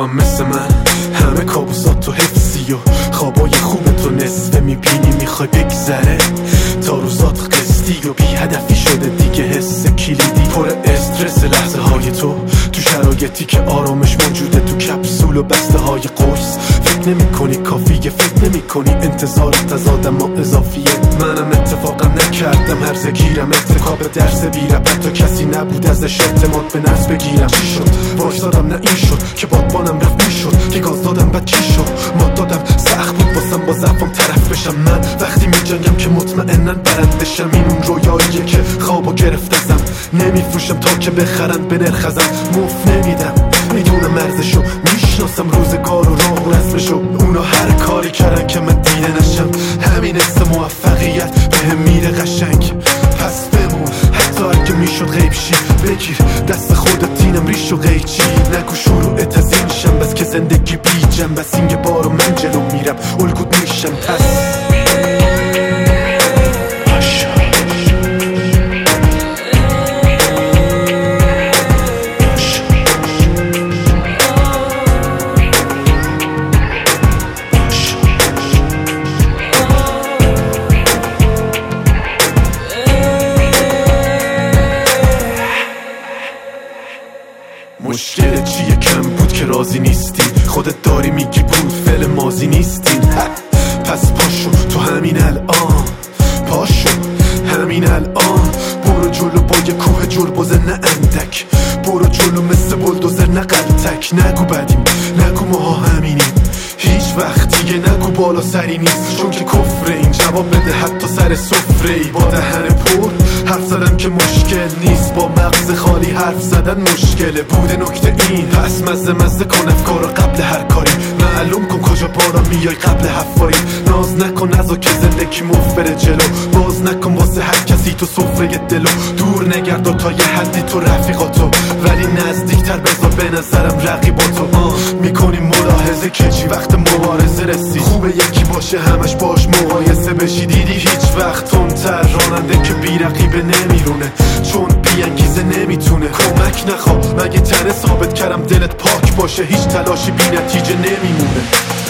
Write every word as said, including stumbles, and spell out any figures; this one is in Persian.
هم مثل من همه کابوسات تو حفظی و خوابای خوب تو نصفه میبینی میخوای بگذره تا روزات قسطی و بی هدفی شده دیگه حس کلیدی پر استرس لحظه های تو تو شرایطی که آرامش موجوده تو کپسول و بسته های قرص فکر نمی کنی کافیه فکر نمی کنی انتظارت از آدم ها اضافیه منم اتفاقا نکردم هرزه گیرم ارتکاب درس بیرم حتی کسی نبود ازش اعتماد به نفس بگیرم چی شد وایسادم نه این شد که بادبانم رفت میشد که گاز دادم بعد چی شد ما دادم سخت بود واسم با ضعفم طرف بشم من وقتی میجنگم که مطمئنن برندشم این اون رویاییه که خوابو گرفتم نمیفروشم تا که بخرن به نرخ ازم مفت نمیدم میدونم ارزشو میشناسم روزگار و راه و رسمشو اونا هر کاری کردن که من دیده نشم همین است موفقیت بهم میره قشنگ پس بمون حتی اگه میشد غیب شی بگیر دست خودت اینم ریش و قیچی نگو شروعت از این شم بس که زندگی بی جم بس این یه بارو من جلو میرم الگوت میشم پس مشکل چیه کم بود که راضی نیستی خودت داری میگی بود فعل ماضی نیستین پس پاشو تو همین الان پاشو همین الان برو جلو با یه کوه جربوزه نه اندک برو جلو مثل بلدوزر نه قلتک نگو بدیم نگو ماها همینیم هیچ وقت دیگه نگو بالا سری نیست چون که کفره این جواب بده حتی سر سفره ای با دهن پر حرف زدن که مشکل نیست با مغز خالی حرف زدن مشکله بوده نکته این پس مزه مزه کن افکارو قبل هر کاری معلوم کن کجا بالا میای قبل حفاری ناز نکن نزا که زندگی مفت بره جلو باز نکن واسه هر کسی تو سفره دلو دور نگرد تا یه حدی تو رفیقاتو ولی نزدیکتر بذار به نظرم رقیباتو میکنی ملاحظه که چی وقت مبارزه رسید خوبه یکی باشه همش باش مقایسه بشی دیدی هیچ وقت تندتر راننده که بی رقیبه نمیرونه چون بی انگیزه نمیتونه کمک نخوا مگه تنه ثابت کردم دلت پاک باشه هیچ تلاشی بی نتیجه نمیمونه